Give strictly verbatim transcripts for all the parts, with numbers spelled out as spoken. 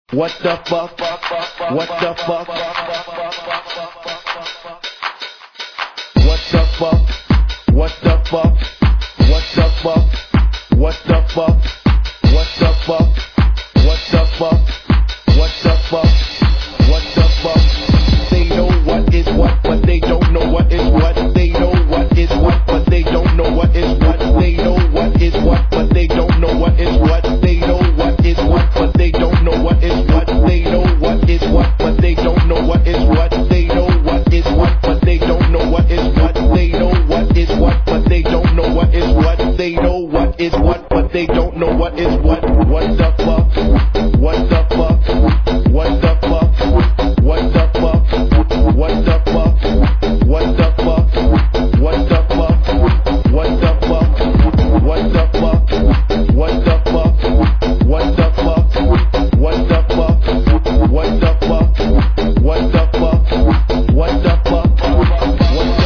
What the fuck? What the fuck? What the fuck? What the fuck? What the fuck? What the fuck? What the fuck? What the fuck? What the fuck? What the fuck? They know what is what, but they don't know what is what. They know what is what, but they don't know what is what. They know what is what, but they don't know what is what. They know what is what, but they don't know what is what. They know what is what, but they don't know what is what. They know what is what, but they don't know what is what. They know what is what, but they don't know what is what. They know what is what, but they don't know what is what. What the fuck? What the fuck? What the fuck? What the fuck? What the fuck? What the fuck? What the fuck? What the fuck? What the fuck? What the fuck? What the fuck? What the fuck? What the fuck? What the fuck? What the fuck? What the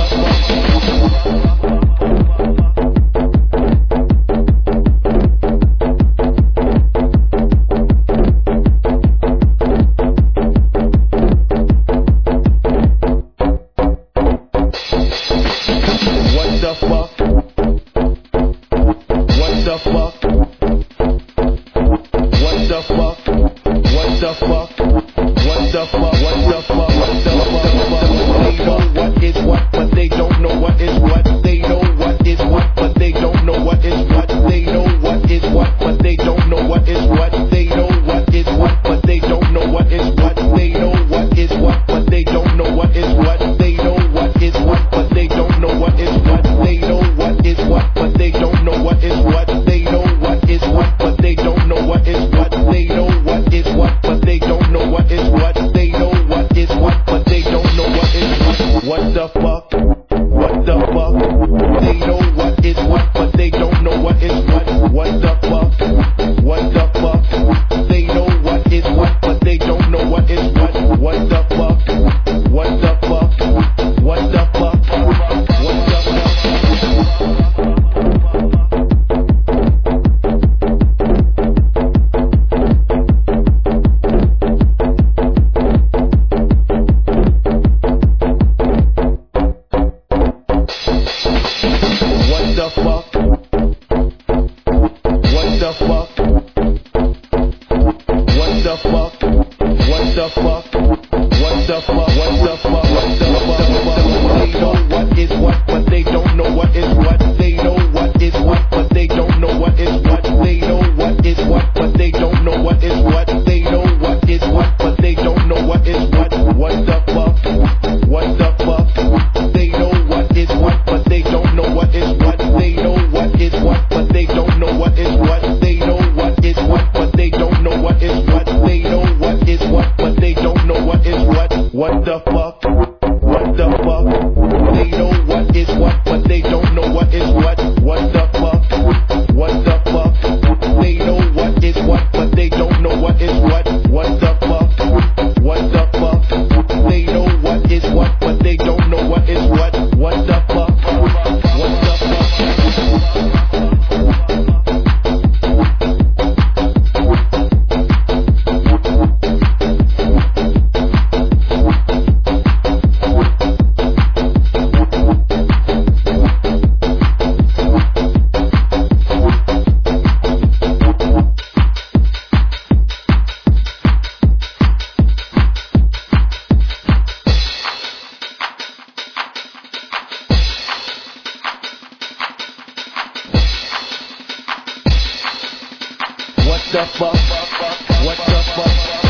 What the fuck? What the fuck?